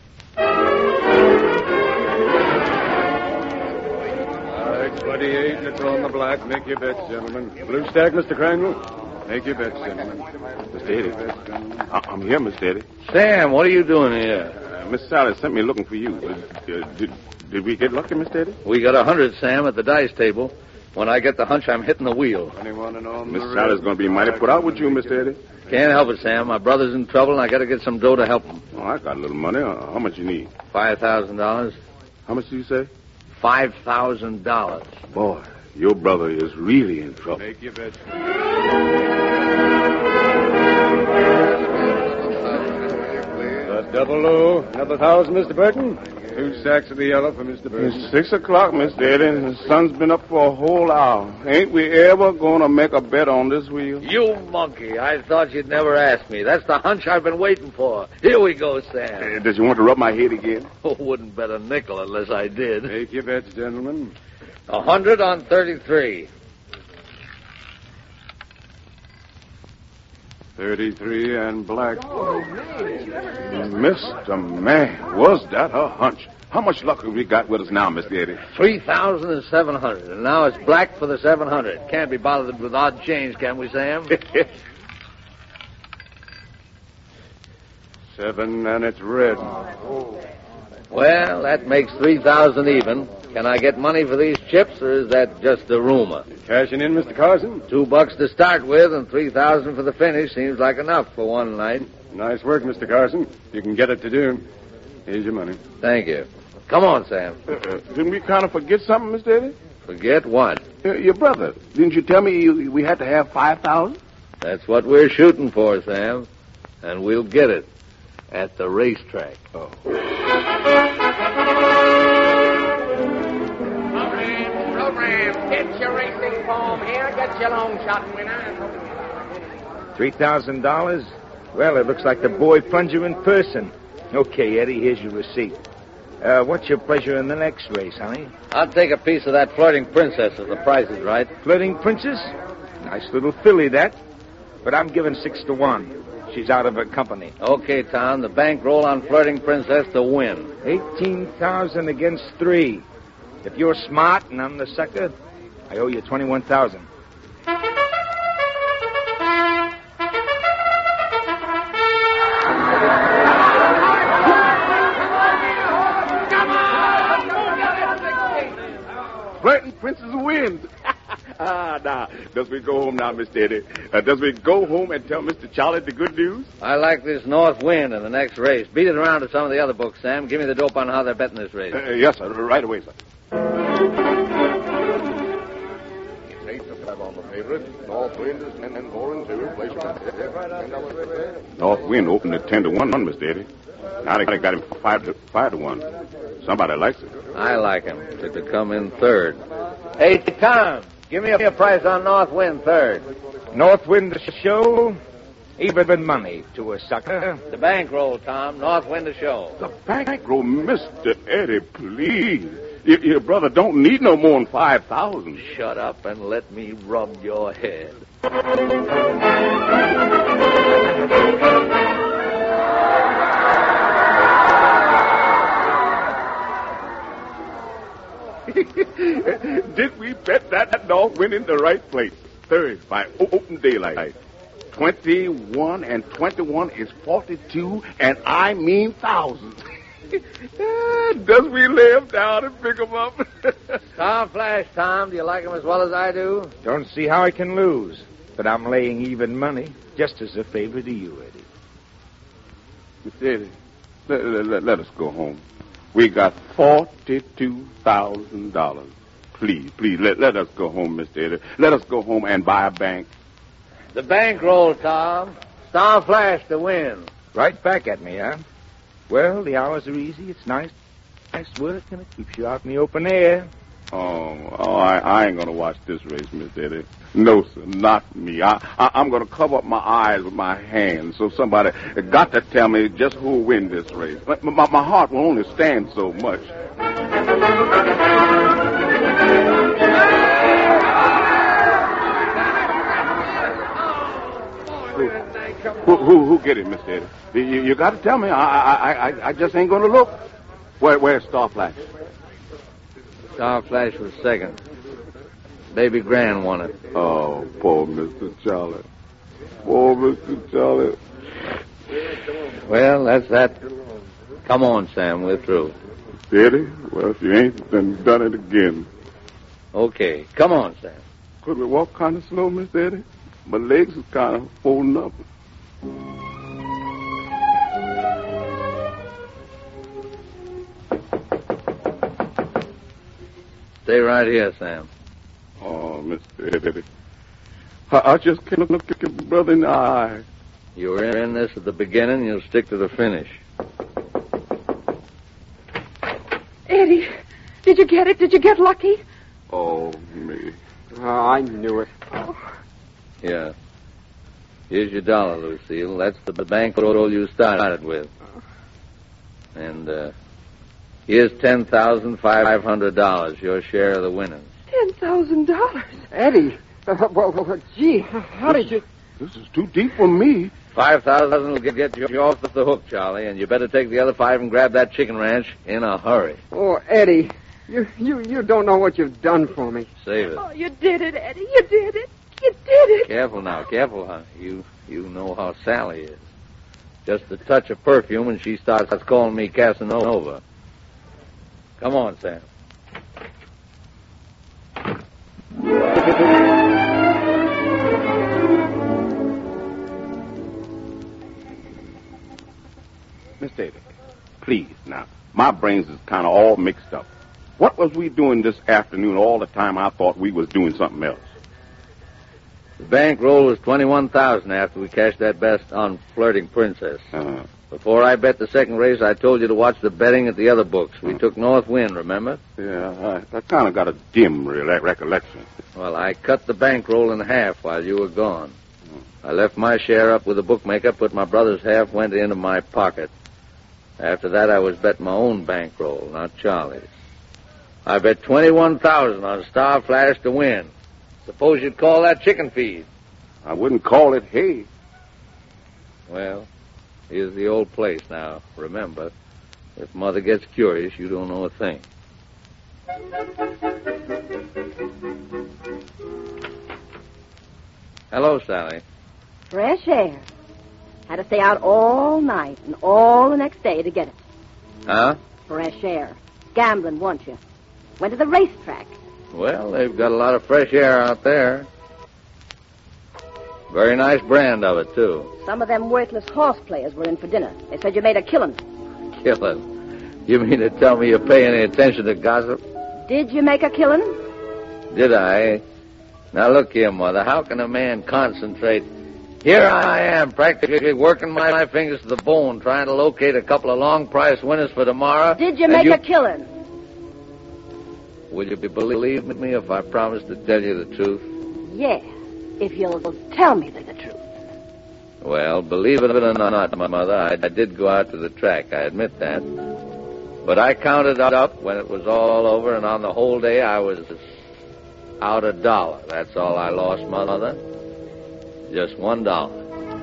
28, nickel on the black. Make your bets, gentlemen. Blue stack, Mr. Cranwell. Make your bets, gentlemen. Mr. Eddie. I'm here, Mr. Eddie. Sam, what are you doing here? Miss Sally sent me looking for you. Did we get lucky, Mr. Eddie? We got 100, Sam, at the dice table. When I get the hunch, I'm hitting the wheel. Miss Sally's going to be mighty put out with you, Mr. Eddie. Can't help it, Sam. My brother's in trouble, and I got to get some dough to help him. Oh, I got a little money. How much you need? $5,000. How much do you say? $5,000. Boy, your brother is really in trouble. Make your bets. Double low. Another 1,000, Mr. Burton. 2 sacks of the yellow for Mr. Burton. It's 6 o'clock, Mr. Eddie, and the sun's been up for a whole hour. Ain't we ever going to make a bet on this wheel? You monkey. I thought you'd never ask me. That's the hunch I've been waiting for. Here we go, Sam. Does you want to rub my head again? Oh, wouldn't bet a nickel unless I did. Make your bets, gentlemen. 100 on 33. 33 and black. Mr. Man, was that a hunch? How much luck have we got with us now, Mr. Eddie? 3,700, and now it's black for the 700. Can't be bothered with odd change, can we, Sam? 7, and it's red. Well, that makes 3,000 even. Can I get money for these chips, or is that just a rumor? Cashing in, Mr. Carson? $2 to start with, and 3,000 for the finish seems like enough for one night. Nice work, Mr. Carson. You can get it to do. Here's your money. Thank you. Come on, Sam. Didn't we kind of forget something, Mr. Eddie? Forget what? Your brother. Didn't you tell me we had to have 5,000? That's what we're shooting for, Sam. And we'll get it at the racetrack. Oh. Program. Get your racing form here. Get your long shot winner. $3,000? Well, it looks like the boy plunger in person. Okay, Eddie, here's your receipt. What's your pleasure in the next race, honey? I'll take a piece of that flirting princess if the price is right. Flirting princess? Nice little filly, that. But I'm giving 6 to 1. She's out of her company. Okay, Tom. The bankroll on flirting princess to win. 18,000 against 3. If you're smart and I'm the sucker, I owe you 21,000. Flirting Princess wins. Now, does we go home now, Mr. Eddie? Does we go home and tell Mr. Charlie the good news? I like this north wind in the next race. Beat it around to some of the other books, Sam. Give me the dope on how they're betting this race. Yes, sir. Right away, sir. 8-5 on the favorite. North Wind is 10-4-2. Place your North Wind opened at 10-1, Mr. Eddie. Now they got him 5-1. Somebody likes it. I like him to come in third. Hey, Tom, give me a price on North Wind third. North Wind to show, even money to a sucker. The bankroll, Tom. North Wind to show. The bankroll, Mr. Eddie, please. Your brother don't need no more than 5,000. Shut up and let me rub your head. Did we bet that North Wind in the right place? Third by open daylight. 21 and 21 is 42, and I mean thousands. Does we live down and pick 'em up? Star Flash, Tom. Do you like him as well as I do? Don't see how I can lose, but I'm laying even money just as a favor to you, Eddie. Mr. Eddie, let us go home. We got $42,000. Please, let us go home, Mr. Eddie. Let us go home and buy a bank. The bankroll, Tom. Star Flash to win. Right back at me, huh? Well, the hours are easy. It's nice work, and it keeps you out in the open air. I ain't going to watch this race, Mr. Eddie. No, sir, not me. I'm going to cover up my eyes with my hands so somebody got to tell me just who will win this race. My heart will only stand so much. Who get it, Mr. Eddie? You got to tell me. I just ain't going to look. Where's Star Flash? Star Flash was second. Baby Grand won it. Oh, poor Mr. Charlie. Poor Mr. Charlie. Well, that's that. Come on, Sam. We're through. Eddie? Well, if you ain't, then done it again. Okay. Come on, Sam. Could we walk kind of slow, Mr. Eddie? My legs is kind of folding up. Stay right here, Sam. Oh, Mr. Eddie. I just can't look at your brother in the eye. You were in this at the beginning, you'll stick to the finish. Eddie, did you get it? Did you get lucky? Oh, me. Oh, I knew it. Oh. Yeah. Here's your dollar, Lucille. That's the bankroll you started with. And, here's $10,500, your share of the winnings. $10,000? Eddie, well, gee, how did you... This is too deep for me. 5,000 will get you off the hook, Charlie, and you better take the other 5 and grab that chicken ranch in a hurry. Oh, Eddie, you don't know what you've done for me. Save it. Oh, you did it, Eddie. You did it. You did it. Careful now, huh? You know how Sally is. Just a touch of perfume and she starts calling me Casanova. Come on, Sam. Mr. Eddie, please, now. My brains is kind of all mixed up. What was we doing this afternoon all the time I thought we was doing something else? The bankroll was $21,000 after we cashed that bet on Flirting Princess. Uh-huh. Before I bet the second race, I told you to watch the betting at the other books. We took North Wind, remember? Yeah, I kind of got a dim recollection. Well, I cut the bankroll in half while you were gone. I left my share up with the bookmaker, put my brother's half, went into my pocket. After that, I was betting my own bankroll, not Charlie's. I bet $21,000 on Star Flash to win. Suppose you'd call that chicken feed. I wouldn't call it hay. Well, here's the old place now. Remember, if Mother gets curious, you don't know a thing. Hello, Sally. Fresh air. Had to stay out all night and all the next day to get it. Huh? Fresh air. Gambling, weren't you? Went to the racetrack. Well, they've got a lot of fresh air out there. Very nice brand of it, too. Some of them worthless horse players were in for dinner. They said you made a killing. Killing? You mean to tell me you pay any attention to gossip? Did you make a killing? Did I? Now, look here, Mother. How can a man concentrate? Here I am, practically working my fingers to the bone, trying to locate a couple of long-price winners for tomorrow. Did you make a killing? Will you believe me if I promise to tell you the truth? Yeah, if you'll tell me the truth. Well, believe it or not, Mother, I did go out to the track. I admit that. But I counted up when it was all over, and on the whole day I was out $1. That's all I lost, Mother. Just $1.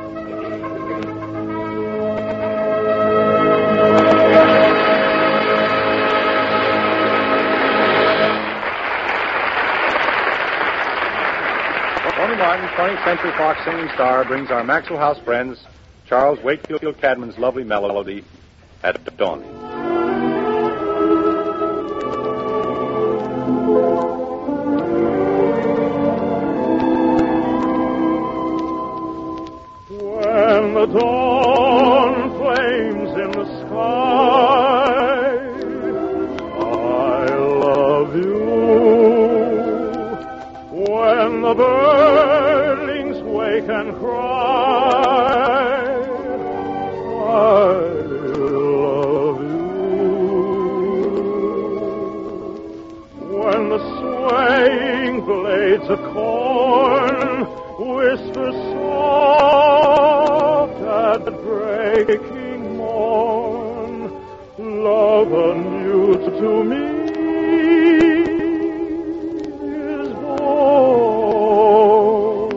Tony Martin's 20th Century Fox Singing Star brings our Maxwell House friends Charles Wakefield Cadman's lovely melody at dawn. When the dawn flames in the sky, I love you. When the birdlings wake and cry, I love you. When the swaying blades of corn whisper soft at the breaking morn, love anew to me is born.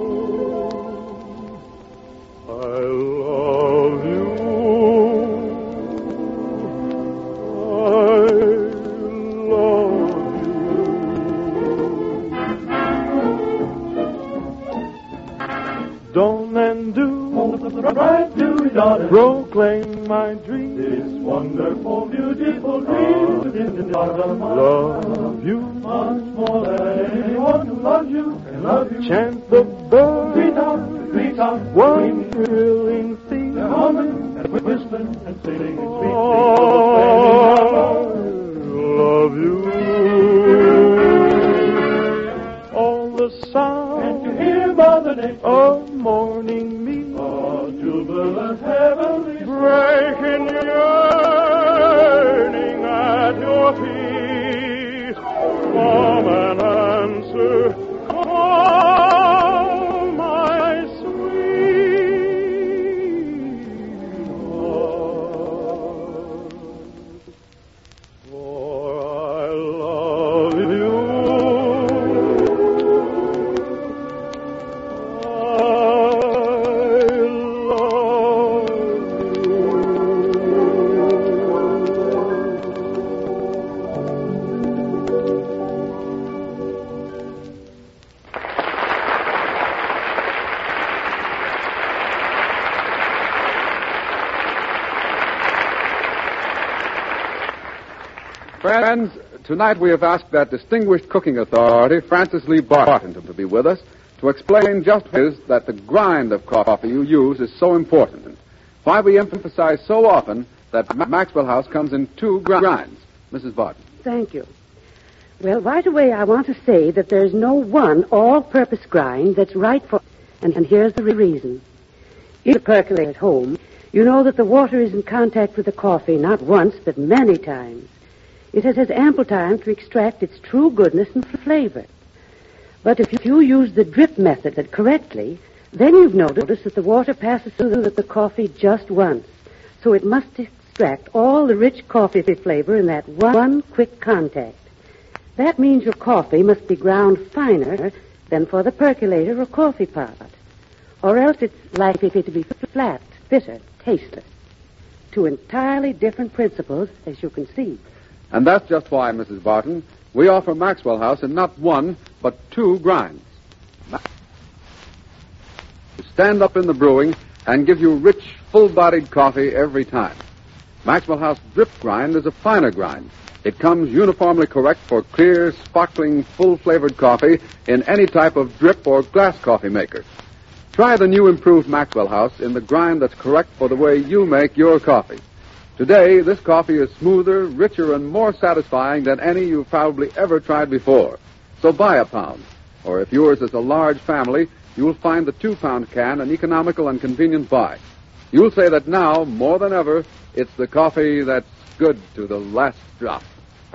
I love you. I love you. Dawn and dew, bright dewy daughter, proclaim my dream. This wonderful, beautiful dream within the heart of my love you much more than anyone who loves you and love you. Chant the bird, greet out, one thrilling theme. They're humming and whistling and singing and sweet. Love you. All the sound and to hear by the nature of morning me, jubilant heavenly breaking yearning at your feet. Come and answer, come, my sweetheart, for I love you. Friends, tonight we have asked that distinguished cooking authority, Francis Lee Barton, to be with us to explain just what it is that the grind of coffee you use is so important, and why we emphasize so often that Maxwell House comes in 2 grinds. Mrs. Barton. Thank you. Well, right away I want to say that there's no one all-purpose grind that's right for... And here's the reason. If you percolate at home, you know that the water is in contact with the coffee not once, but many times. It has had ample time to extract its true goodness and flavor. But if you use the drip method correctly, then you've noticed that the water passes through the coffee just once. So it must extract all the rich coffee flavor in that one quick contact. That means your coffee must be ground finer than for the percolator or coffee pot. Or else it's likely to be flat, bitter, tasteless. 2 entirely different principles, as you can see. And that's just why, Mrs. Barton, we offer Maxwell House in not 1, but 2 grinds. To stand up in the brewing and give you rich, full-bodied coffee every time. Maxwell House Drip Grind is a finer grind. It comes uniformly correct for clear, sparkling, full-flavored coffee in any type of drip or glass coffee maker. Try the new improved Maxwell House in the grind that's correct for the way you make your coffee. Today, this coffee is smoother, richer, and more satisfying than any you've probably ever tried before. So buy a pound. Or if yours is a large family, you'll find the 2-pound can an economical and convenient buy. You'll say that now, more than ever, it's the coffee that's good to the last drop.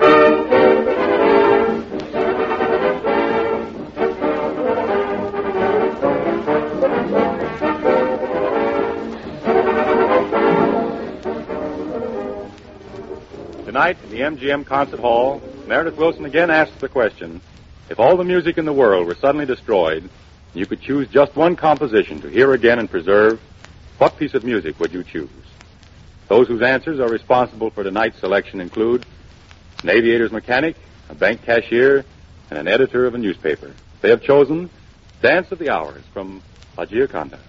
Tonight, in the MGM Concert Hall, Meredith Wilson again asks the question, if all the music in the world were suddenly destroyed, and you could choose just one composition to hear again and preserve, what piece of music would you choose? Those whose answers are responsible for tonight's selection include an aviator's mechanic, a bank cashier, and an editor of a newspaper. They have chosen Dance of the Hours from La Gioconda.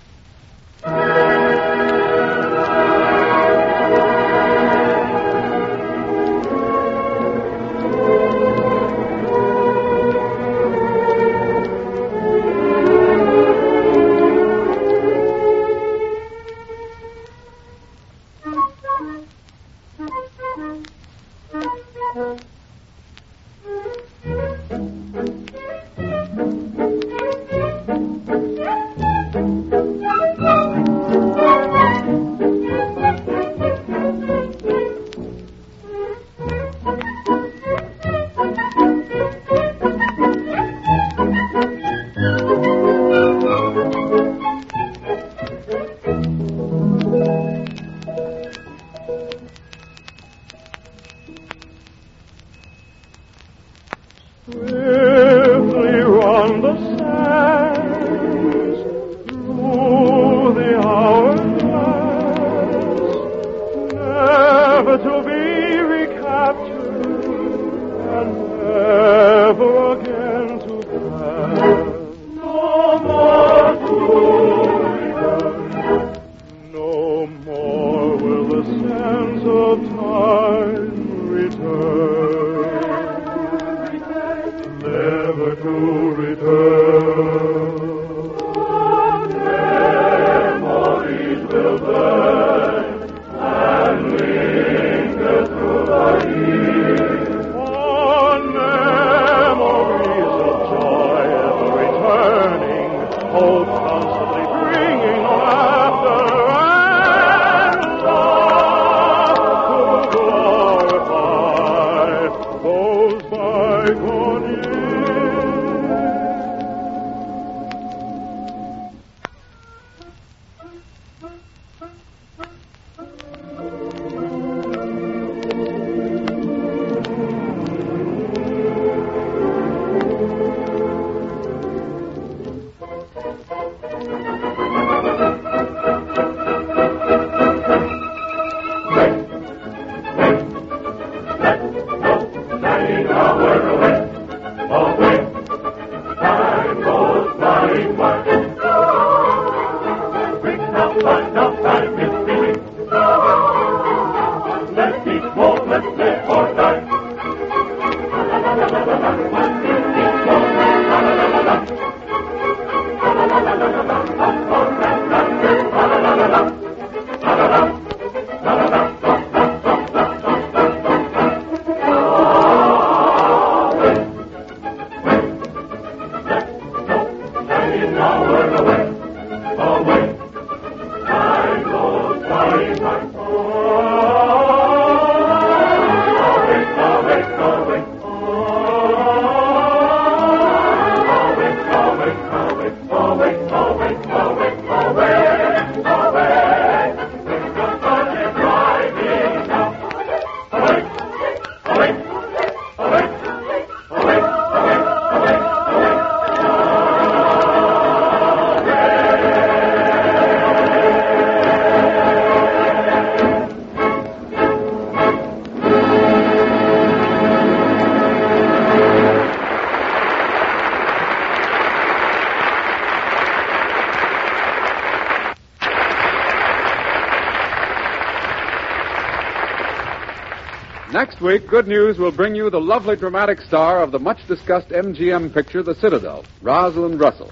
Next week, Good News will bring you the lovely dramatic star of the much-discussed MGM picture, The Citadel, Rosalind Russell.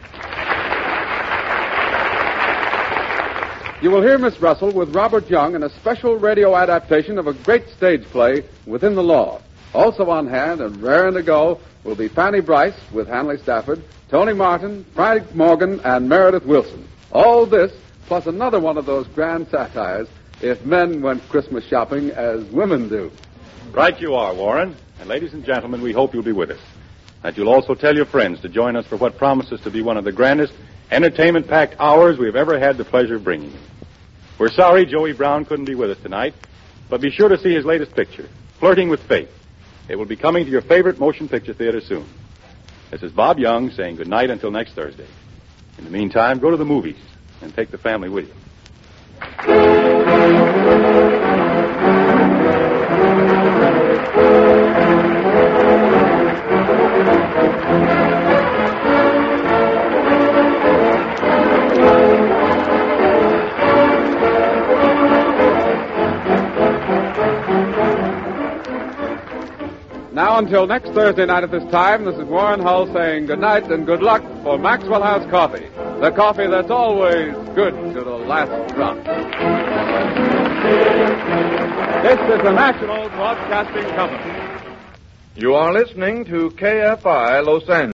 You will hear Miss Russell with Robert Young in a special radio adaptation of a great stage play, Within the Law. Also on hand and raring to go will be Fanny Bryce with Hanley Stafford, Tony Martin, Frank Morgan, and Meredith Wilson. All this, plus another one of those grand satires, If Men Went Christmas Shopping as Women Do. Right you are, Warren. And ladies and gentlemen, we hope you'll be with us. That you'll also tell your friends to join us for what promises to be one of the grandest entertainment-packed hours we've ever had the pleasure of bringing you. We're sorry Joey Brown couldn't be with us tonight, but be sure to see his latest picture, Flirting with Fate. It will be coming to your favorite motion picture theater soon. This is Bob Young saying good night until next Thursday. In the meantime, go to the movies and take the family with you. Now, until next Thursday night at this time, this is Warren Hull saying good night and good luck for Maxwell House Coffee, the coffee that's always good to the last drop. This is the National Broadcasting Company. You are listening to KFI Los Angeles.